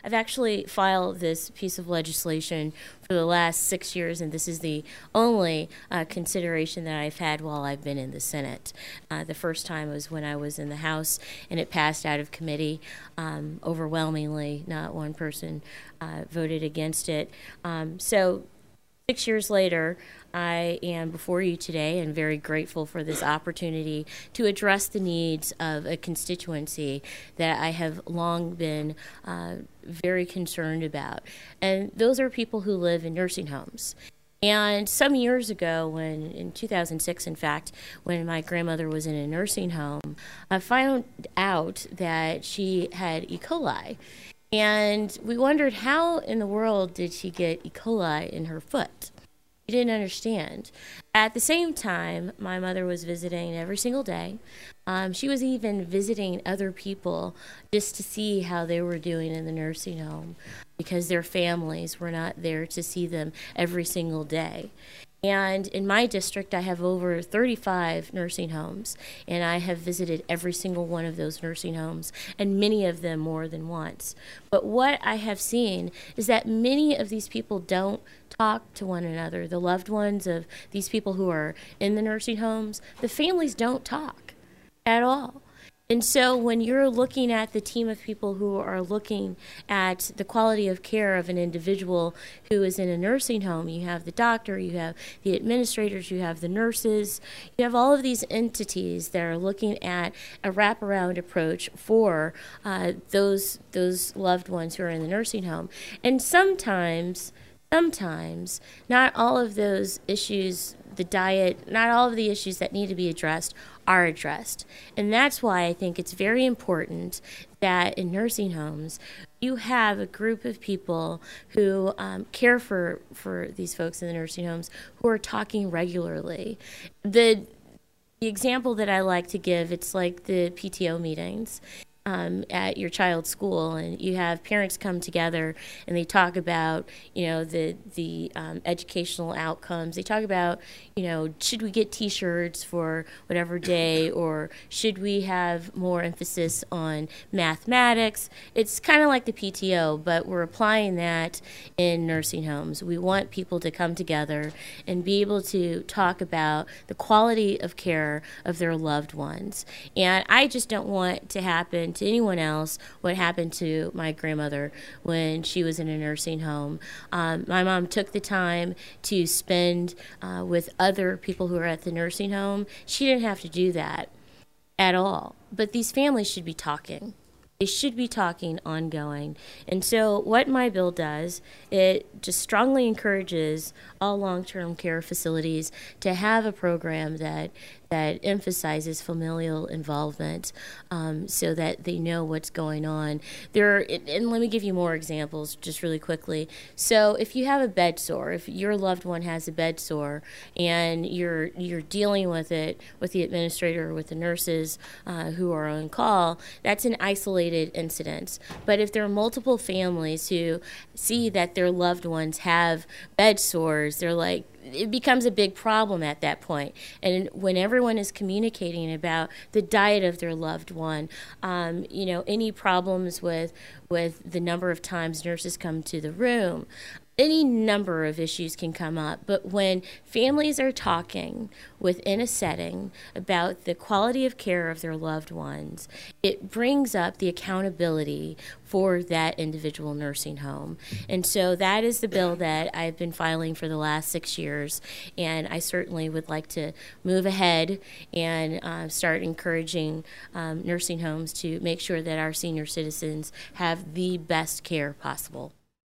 I've actually filed this piece of legislation for the last 6 years, and this is the only consideration that I've had while I've been in the Senate. The first time was when I was in the House, and it passed out of committee overwhelmingly. Not one person voted against it. So 6 years later, I am before you today and very grateful for this opportunity to address the needs of a constituency that I have long been very concerned about. And those are people who live in nursing homes. And some years ago, when in 2006, in fact, when my grandmother was in a nursing home, I found out that she had E. coli. And we wondered, how in the world did she get E. coli in her foot? We didn't understand. At the same time, my mother was visiting every single day. She was even visiting other people just to see how they were doing in the nursing home because their families were not there to see them every single day. And in my district, I have over 35 nursing homes, and I have visited every single one of those nursing homes, and many of them more than once. But what I have seen is that many of these people don't talk to one another. The loved ones of these people who are in the nursing homes, the families don't talk at all. And so when you're looking at the team of people who are looking at the quality of care of an individual who is in a nursing home, you have the doctor, you have the administrators, you have the nurses, you have all of these entities that are looking at a wraparound approach for those loved ones who are in the nursing home. And sometimes, not all of those issues, the diet, not all of the issues that need to be addressed are addressed. And that's why I think it's very important that in nursing homes, you have a group of people who care for these folks in the nursing homes who are talking regularly. The example that I like to give, it's like the PTO meetings. At your child's school, and you have parents come together and they talk about, the educational outcomes. They talk about, should we get T-shirts for whatever day, or should we have more emphasis on mathematics? It's kind of like the PTO, but we're applying that in nursing homes. We want people to come together and be able to talk about the quality of care of their loved ones. And I just don't want to happen to anyone else what happened to my grandmother when she was in a nursing home. My mom took the time to spend with other people who are at the nursing home. She didn't have to do that at all. But these families should be talking. They should be talking ongoing. And so what my bill does, it just strongly encourages all long-term care facilities to have a program that emphasizes familial involvement so that they know what's going on. And let me give you more examples just really quickly. So if you have a bed sore, if your loved one has a bed sore and you're dealing with it with the administrator or with the nurses who are on call, that's an isolated incident. But if there are multiple families who see that their loved ones have bed sores, they're like, it becomes a big problem at that point. And when everyone is communicating about the diet of their loved one, any problems with the number of times nurses come to the room, any number of issues can come up. But when families are talking within a setting about the quality of care of their loved ones, it brings up the accountability for that individual nursing home. And so that is the bill that I've been filing for the last 6 years. And I certainly would like to move ahead and start encouraging nursing homes to make sure that our senior citizens have the best care possible.